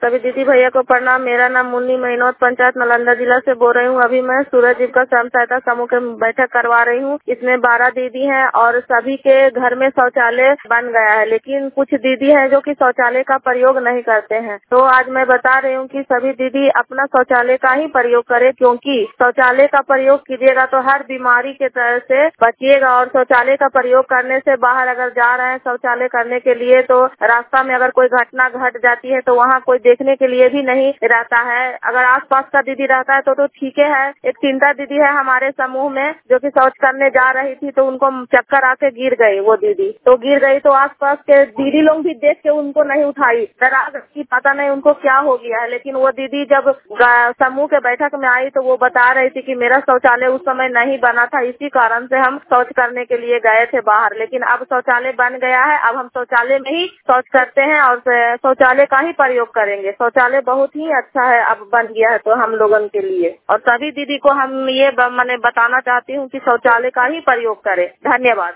सभी दीदी भैया को प्रणाम। मेरा नाम मुन्नी महिनौत, पंचायत नालंदा जिला से बोल रही हूँ। अभी मैं सूरज जीविका स्वयं सहायता समूह की बैठक करवा रही हूँ। इसमें 12 दीदी हैं और सभी के घर में शौचालय बन गया है, लेकिन कुछ दीदी हैं जो कि शौचालय का प्रयोग नहीं करते हैं। तो आज मैं बता रही हूँ कि सभी दीदी अपना शौचालय का ही प्रयोग करें, क्योंकि शौचालय का प्रयोग कीजिएगा तो हर बीमारी के तरह से बचिएगा। और शौचालय का प्रयोग करने से बाहर अगर जा रहे हैं शौचालय करने के लिए तो रास्ता में अगर कोई घटना घट जाती है तो वहाँ कोई देखने के लिए भी नहीं रहता है। अगर आसपास का दीदी रहता है तो ठीक है। एक चिंता दीदी है हमारे समूह में जो कि शौच करने जा रही थी तो उनको चक्कर आके गिर गई। वो दीदी तो गिर गई तो आसपास के दीदी लोग भी देख के उनको नहीं उठाई, डरा गई, पता नहीं उनको क्या हो गया है। लेकिन वो दीदी जब समूह के बैठक में आई तो वो बता रही थी कि मेरा शौचालय उस समय नहीं बना था, इसी कारण से हम शौच करने के लिए गए थे बाहर। लेकिन अब शौचालय बन गया है, अब हम शौचालय में ही शौच करते हैं और शौचालय का ही प्रयोग करेंगे। शौचालय बहुत ही अच्छा है, अब बन गया है तो हम लोगों के लिए। और सभी दीदी को हम ये मैंने बताना चाहती हूँ कि शौचालय का ही प्रयोग करें। धन्यवाद।